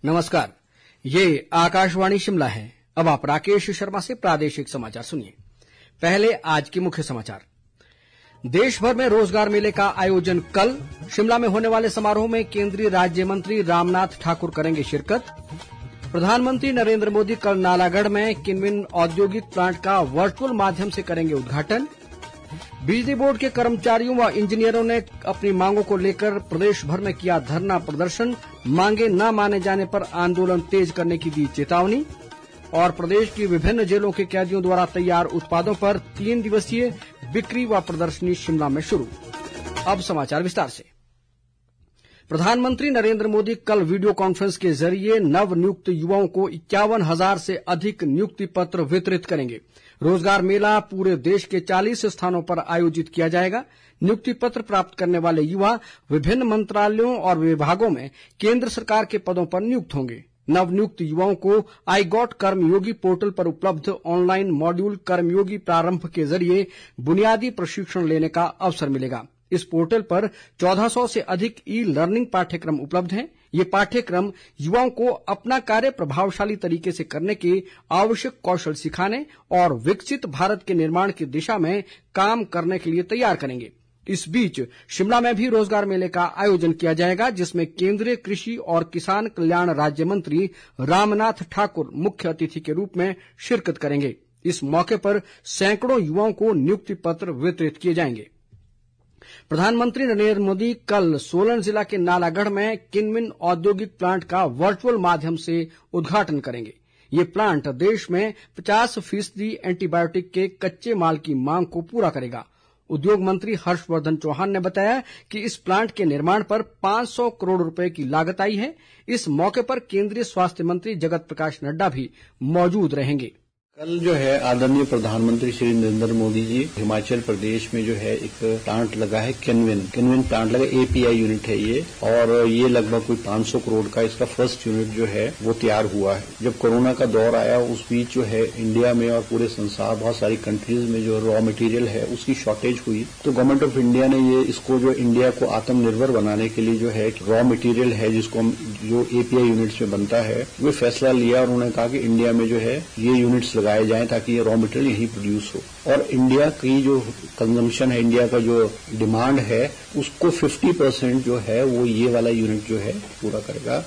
नमस्कार, ये आकाशवाणी शिमला है। अब आप राकेश शर्मा से प्रादेशिक समाचार सुनिए। पहले आज के मुख्य समाचार। देश भर में रोजगार मेले का आयोजन कल। शिमला में होने वाले समारोह में केंद्रीय राज्य मंत्री रामनाथ ठाकुर करेंगे शिरकत। प्रधानमंत्री नरेंद्र मोदी कल नालागढ़ में किनविन औद्योगिक प्लांट का वर्चुअल माध्यम से करेंगे उद्घाटन। बिजली बोर्ड के कर्मचारियों व इंजीनियरों ने अपनी मांगों को लेकर प्रदेश भर में किया धरना प्रदर्शन। मांगे न माने जाने पर आंदोलन तेज करने की दी चेतावनी। और प्रदेश की विभिन्न जेलों के कैदियों द्वारा तैयार उत्पादों पर 3 दिवसीय बिक्री व प्रदर्शनी शिमला में शुरू। अब समाचार विस्तार से। प्रधानमंत्री नरेंद्र मोदी कल वीडियो कॉन्फ्रेंस के जरिए नव नियुक्त युवाओं को 51,000 से अधिक नियुक्ति पत्र वितरित करेंगे। रोजगार मेला पूरे देश के 40 स्थानों पर आयोजित किया जाएगा। नियुक्ति पत्र प्राप्त करने वाले युवा विभिन्न मंत्रालयों और विभागों में केंद्र सरकार के पदों पर नियुक्त होंगे। नवनियुक्त युवाओं को आई गॉट कर्मयोगी पोर्टल पर उपलब्ध ऑनलाइन मॉड्यूल कर्मयोगी प्रारंभ के जरिए बुनियादी प्रशिक्षण लेने का अवसर मिलेगा। इस पोर्टल पर 1400 से अधिक ई लर्निंग पाठ्यक्रम उपलब्ध हैं। ये पाठ्यक्रम युवाओं को अपना कार्य प्रभावशाली तरीके से करने के आवश्यक कौशल सिखाने और विकसित भारत के निर्माण की दिशा में काम करने के लिए तैयार करेंगे। इस बीच शिमला में भी रोजगार मेले का आयोजन किया जाएगा, जिसमें केंद्रीय कृषि और किसान कल्याण राज्य मंत्री रामनाथ ठाकुर मुख्य अतिथि के रूप में शिरकत करेंगे। इस मौके पर सैकड़ों युवाओं को नियुक्ति पत्र वितरित किए जाएंगे। प्रधानमंत्री नरेंद्र मोदी कल सोलन जिला के नालागढ़ में किनविन औद्योगिक प्लांट का वर्चुअल माध्यम से उद्घाटन करेंगे। ये प्लांट देश में 50% एंटीबायोटिक के कच्चे माल की मांग को पूरा करेगा। उद्योग मंत्री हर्षवर्धन चौहान ने बताया कि इस प्लांट के निर्माण पर 500 करोड़ रुपए की लागत आई है। इस मौके पर केंद्रीय स्वास्थ्य मंत्री जगत प्रकाश नड्डा भी मौजूद रहेंगे। कल जो है आदरणीय प्रधानमंत्री श्री नरेंद्र मोदी जी हिमाचल प्रदेश में जो है एक प्लांट लगा है किनविन प्लांट लगा, एपीआई यूनिट है ये, और ये लगभग कोई 500 करोड़ का इसका फर्स्ट यूनिट जो है वो तैयार हुआ है। जब कोरोना का दौर आया उस बीच जो है इंडिया में और पूरे संसार बहुत सारी कंट्रीज में जो रॉ मटेरियल है उसकी शॉर्टेज हुई, तो गवर्नमेंट ऑफ इंडिया ने ये इसको जो इंडिया को आत्मनिर्भर बनाने के लिए जो है रॉ मटेरियल है जिसको जो एपीआई यूनिट्स में बनता है वो फैसला लिया और उन्होंने कहा कि इंडिया में जो है ये यूनिट्स लगाए जाएं ताकि ये रॉ मटेरियल यहीं प्रोड्यूस हो। और इंडिया की जो कंजम्पशन है, इंडिया का जो डिमांड है उसको 50% जो है वो ये वाला यूनिट जो है पूरा करेगा।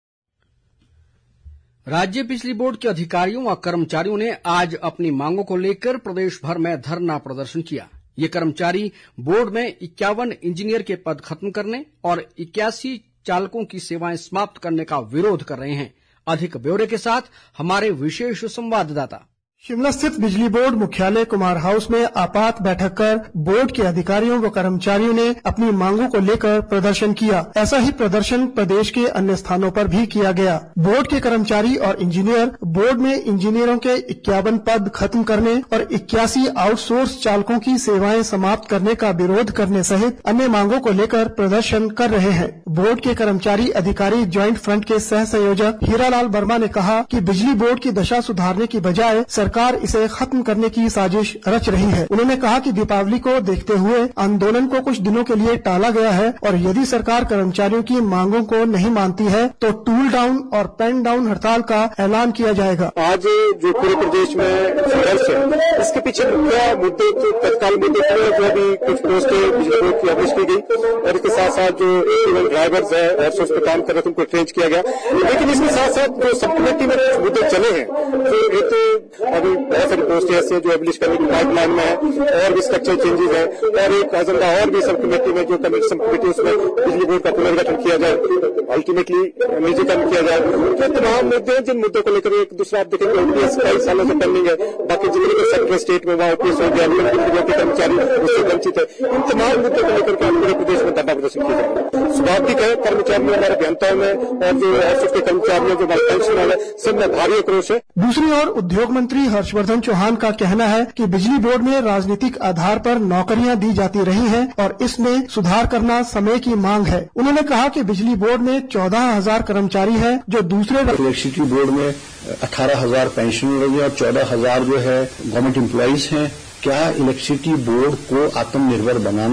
राज्य बिजली बोर्ड के अधिकारियों व कर्मचारियों ने आज अपनी मांगों को लेकर प्रदेश भर में धरना प्रदर्शन किया। ये कर्मचारी बोर्ड में 51 इंजीनियर के पद खत्म करने और 81 चालकों की सेवाएं समाप्त करने का विरोध कर रहे हैं। अधिक ब्यौरे के साथ हमारे विशेष संवाददाता। शिमला स्थित बिजली बोर्ड मुख्यालय कुमार हाउस में आपात बैठक कर बोर्ड के अधिकारियों व कर्मचारियों ने अपनी मांगों को लेकर प्रदर्शन किया। ऐसा ही प्रदर्शन प्रदेश के अन्य स्थानों पर भी किया गया। बोर्ड के कर्मचारी और इंजीनियर बोर्ड में इंजीनियरों के 51 पद खत्म करने और 81 आउटसोर्स चालकों की सेवाएं समाप्त करने का विरोध करने सहित अन्य मांगों को लेकर प्रदर्शन कर रहे हैं। बोर्ड के कर्मचारी अधिकारी ज्वाइंट फ्रंट के सह संयोजक हीरालाल वर्मा ने कहा कि बिजली बोर्ड की दशा सुधारने की बजाय सरकार इसे खत्म करने की साजिश रच रही है। उन्होंने कहा कि दीपावली को देखते हुए आंदोलन को कुछ दिनों के लिए टाला गया है और यदि सरकार कर्मचारियों की मांगों को नहीं मानती है तो टूल डाउन और पेन डाउन हड़ताल का ऐलान किया जाएगा। आज जो पूरे प्रदेश में संघर्ष है इसके पीछे मुख्य मुद्दे तत्काल मुद्दे जो अभी कुछ पोस्टें बिजली बोर्ड की अवॉइड की गई और इसके साथ साथ जो ड्राइवर्स है और सोर्स पे काम कर रहे थे उनको ट्रेंच किया गया। लेकिन इसके साथ साथ जो सब कमेटी में मुद्दे चले हैं तो एक तो अभी बहुत सारी पोस्टें ऐसी हैं जो एबलिश करने की पाइपलाइन में है और भी स्ट्रक्चर चेंजेस है और एक एजेंडा और भी सब कमेटी में जो सब कमेटी उसमें बिजली बोर्ड का पुनर्गठन किया जाए, अल्टीमेटली निजीकरण किया जाए। तो तमाम मुद्दे जिन मुद्दों को लेकर एक दूसरा आप देखेंगे ओपीएस कई सालों से पेंडिंग है। बाकी जितने भी सेंट्रल स्टेट में वहाँ ओपीएस हो गया, बिजली बोर्ड के कर्मचारी उससे वंचित है। इन तमाम मुद्दों को लेकर के पूरे प्रदेश में धरना प्रदर्शन किया जाएगा। स्वाभाविक है कर्मचारियों हमारे अभियंताओं में और जो ऑफिस के कर्मचारियों जो पेंशन वाले सब में भारी आक्रोश है। दूसरी ओर उद्योग मंत्री हर्षवर्धन चौहान का कहना है कि बिजली बोर्ड में राजनीतिक आधार पर नौकरियां दी जाती रही हैं और इसमें सुधार करना समय की मांग है। उन्होंने कहा कि बिजली बोर्ड में 14,000 कर्मचारी हैं जो दूसरे इलेक्ट्रिसिटी बोर्ड में 18,000 पेंशनर हैं और 14,000 जो है गवर्नमेंट एम्प्लॉइज हैं। क्या इलेक्ट्रिसिटी बोर्ड को आत्मनिर्भर बनाना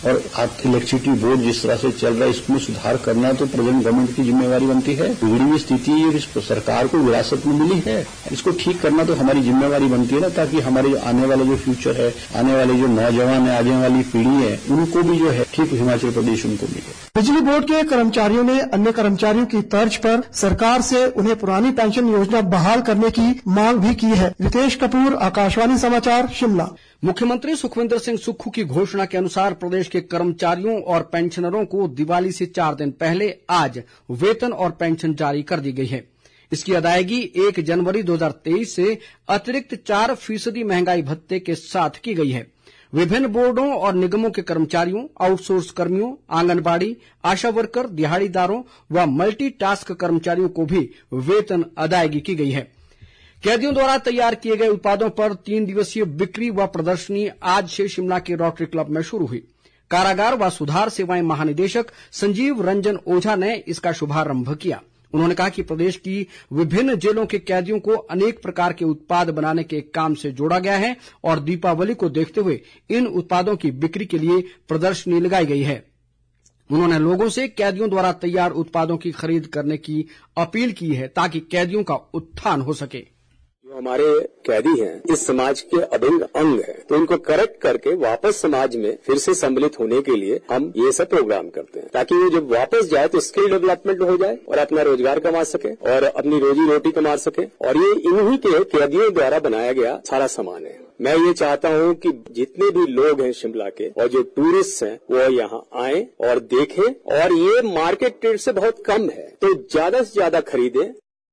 और आप इलेक्ट्रिसिटी बोर्ड जिस तरह से चल रहा है इसमें सुधार करना तो प्रेजेंट गवर्नमेंट की जिम्मेवारी बनती है। बिगड़ी हुई स्थिति ये सरकार को विरासत में मिली है, इसको ठीक करना तो हमारी जिम्मेवारी बनती है ना, ताकि हमारे आने वाला जो फ्यूचर है, आने वाले जो नौजवान है, आने वाली पीढ़ी है, उनको भी जो है ठीक हिमाचल प्रदेश उनको मिले। बिजली बोर्ड के कर्मचारियों ने अन्य कर्मचारियों की तर्ज पर सरकार से उन्हें पुरानी पेंशन योजना बहाल करने की मांग भी की है। रितेश कपूर, आकाशवाणी समाचार, शिमला। मुख्यमंत्री सुखविंदर सिंह सुक्खू की घोषणा के अनुसार प्रदेश के कर्मचारियों और पेंशनरों को दिवाली से 4 दिन पहले आज वेतन और पेंशन जारी कर दी गई है। इसकी अदायगी 1 जनवरी 2023 से अतिरिक्त 4% महंगाई भत्ते के साथ की गई है। विभिन्न बोर्डों और निगमों के कर्मचारियों, आउटसोर्स कर्मियों, आंगनबाड़ी, आशा वर्कर, दिहाड़ीदारों व मल्टी टास्क कर्मचारियों को भी वेतन अदायगी की गई है। कैदियों द्वारा तैयार किए गए उत्पादों पर 3 दिवसीय बिक्री व प्रदर्शनी आज से शिमला के रोटरी क्लब में शुरू हुई। कारागार व सुधार सेवाएं महानिदेशक संजीव रंजन ओझा ने इसका शुभारंभ किया। उन्होंने कहा कि प्रदेश की विभिन्न जेलों के कैदियों को अनेक प्रकार के उत्पाद बनाने के काम से जोड़ा गया है और दीपावली को देखते हुए इन उत्पादों की बिक्री के लिए प्रदर्शनी लगाई गई है। उन्होंने लोगों से कैदियों द्वारा तैयार उत्पादों की खरीद करने की अपील की है ताकि कैदियों का उत्थान हो सके। जो हमारे कैदी हैं इस समाज के अभिन्न अंग हैं, तो इनको करेक्ट करके वापस समाज में फिर से सम्मिलित होने के लिए हम ये सब प्रोग्राम करते हैं, ताकि वो जब वापस जाए तो स्किल डेवलपमेंट हो जाए और अपना रोजगार कमा सके और अपनी रोजी रोटी कमा सके। और ये इन्हीं के कैदियों द्वारा बनाया गया सारा सामान है। मैं ये चाहता हूँ कि जितने भी लोग हैं शिमला के और जो टूरिस्ट हैं वो यहाँ आए और देखें, और ये मार्केट रेट से बहुत कम है तो ज्यादा से ज्यादा खरीदें।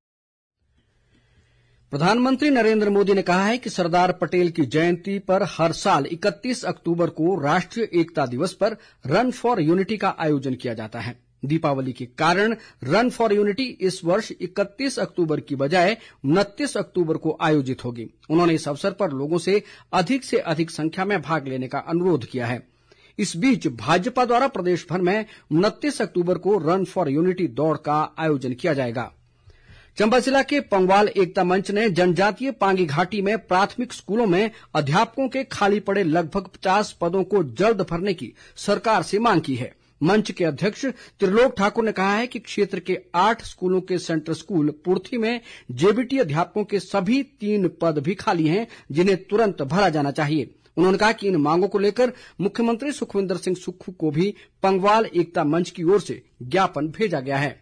प्रधानमंत्री नरेंद्र मोदी ने कहा है कि सरदार पटेल की जयंती पर हर साल 31 अक्टूबर को राष्ट्रीय एकता दिवस पर रन फॉर यूनिटी का आयोजन किया जाता है। दीपावली के कारण रन फॉर यूनिटी इस वर्ष 31 अक्टूबर की बजाय 29 अक्टूबर को आयोजित होगी। उन्होंने इस अवसर पर लोगों से अधिक संख्या में भाग लेने का अनुरोध किया है। इस बीच भाजपा द्वारा प्रदेश भर में 29 अक्टूबर को रन फॉर यूनिटी दौड़ का आयोजन किया जाएगा। चंबा जिला के पंगवाल एकता मंच ने जनजातीय पांगी घाटी में प्राथमिक स्कूलों में अध्यापकों के खाली पड़े लगभग 50 पदों को जल्द भरने की सरकार से मांग की है। मंच के अध्यक्ष त्रिलोक ठाकुर ने कहा है कि क्षेत्र के 8 स्कूलों के सेंटर स्कूल पुर्थी में जेबीटी अध्यापकों के सभी 3 पद भी खाली हैं, जिन्हें तुरंत भरा जाना चाहिए। उन्होंने कहा कि इन मांगों को लेकर मुख्यमंत्री सुखविंदर सिंह सुक्खू को भी पंगवाल एकता मंच की ओर से ज्ञापन भेजा गया है।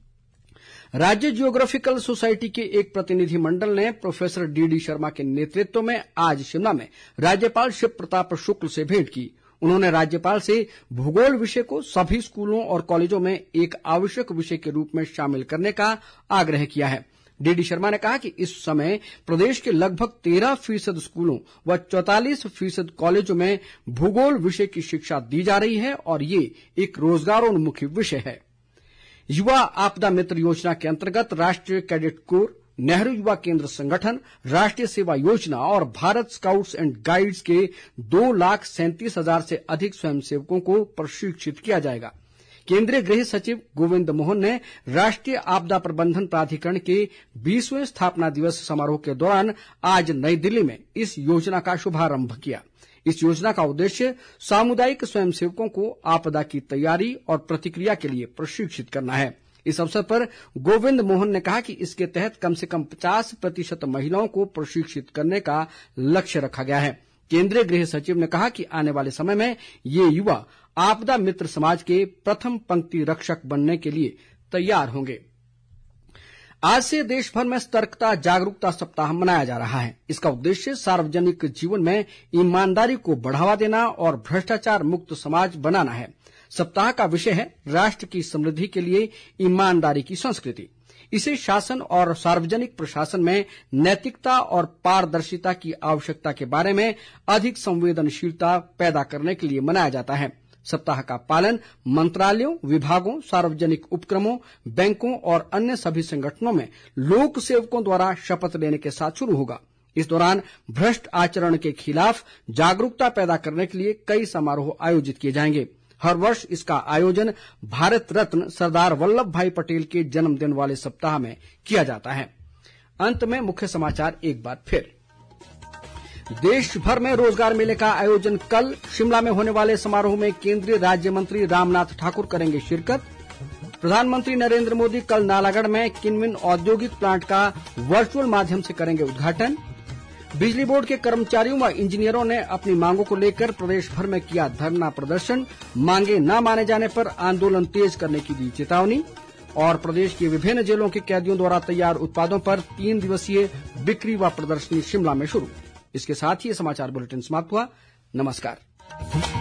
राज्य जियोग्राफिकल सोसाइटी के एक प्रतिनिधिमंडल ने प्रोफेसर डी शर्मा के नेतृत्व में आज शिमला में राज्यपाल शिव प्रताप शुक्ल से भेंट की। उन्होंने राज्यपाल से भूगोल विषय को सभी स्कूलों और कॉलेजों में एक आवश्यक विषय के रूप में शामिल करने का आग्रह किया है। डी शर्मा ने कहा कि इस समय प्रदेश के लगभग 13% स्कूलों व 44% कॉलेजों में भूगोल विषय की शिक्षा दी जा रही है और ये एक रोजगारोन्मुखी विषय है। युवा आपदा मित्र योजना के अंतर्गत राष्ट्रीय कैडेट कोर, नेहरू युवा केंद्र संगठन, राष्ट्रीय सेवा योजना और भारत स्काउट्स एंड गाइड्स के 2,37,000 से अधिक स्वयंसेवकों को प्रशिक्षित किया जाएगा। केंद्रीय गृह सचिव गोविंद मोहन ने राष्ट्रीय आपदा प्रबंधन प्राधिकरण के 20वें स्थापना दिवस समारोह के दौरान आज नई दिल्ली में इस योजना का शुभारंभ किया। इस योजना का उद्देश्य सामुदायिक स्वयंसेवकों को आपदा की तैयारी और प्रतिक्रिया के लिए प्रशिक्षित करना है। इस अवसर पर गोविंद मोहन ने कहा कि इसके तहत कम से कम 50% महिलाओं को प्रशिक्षित करने का लक्ष्य रखा गया है। केंद्रीय गृह सचिव ने कहा कि आने वाले समय में ये युवा आपदा मित्र समाज के प्रथम पंक्ति रक्षक बनने के लिए तैयार होंगे। आज से देश भर में सतर्कता जागरूकता सप्ताह मनाया जा रहा है। इसका उद्देश्य सार्वजनिक जीवन में ईमानदारी को बढ़ावा देना और भ्रष्टाचार मुक्त समाज बनाना है। सप्ताह का विषय है राष्ट्र की समृद्धि के लिए ईमानदारी की संस्कृति। इसे शासन और सार्वजनिक प्रशासन में नैतिकता और पारदर्शिता की आवश्यकता के बारे में अधिक संवेदनशीलता पैदा करने के लिए मनाया जाता है। सप्ताह का पालन मंत्रालयों, विभागों, सार्वजनिक उपक्रमों, बैंकों और अन्य सभी संगठनों में लोक सेवकों द्वारा शपथ लेने के साथ शुरू होगा। इस दौरान भ्रष्ट आचरण के खिलाफ जागरूकता पैदा करने के लिए कई समारोह आयोजित किए जाएंगे। हर वर्ष इसका आयोजन भारत रत्न सरदार वल्लभ भाई पटेल के जन्मदिन वाले सप्ताह में किया जाता है। अंत में मुख्य समाचार एक बार फिर। देश भर में रोजगार मेले का आयोजन कल। शिमला में होने वाले समारोह में केंद्रीय राज्य मंत्री रामनाथ ठाकुर करेंगे शिरकत। प्रधानमंत्री नरेंद्र मोदी कल नालागढ़ में किनविन औद्योगिक प्लांट का वर्चुअल माध्यम से करेंगे उद्घाटन। बिजली बोर्ड के कर्मचारियों व इंजीनियरों ने अपनी मांगों को लेकर प्रदेश भर में किया धरना प्रदर्शन। मांगे न माने जाने पर आंदोलन तेज करने की दी चेतावनी। और प्रदेश की विभिन्न जेलों के कैदियों द्वारा तैयार उत्पादों पर 3 दिवसीय बिक्री व प्रदर्शनी शिमला में शुरू। इसके साथ ही समाचार बुलेटिन समाप्त हुआ। नमस्कार।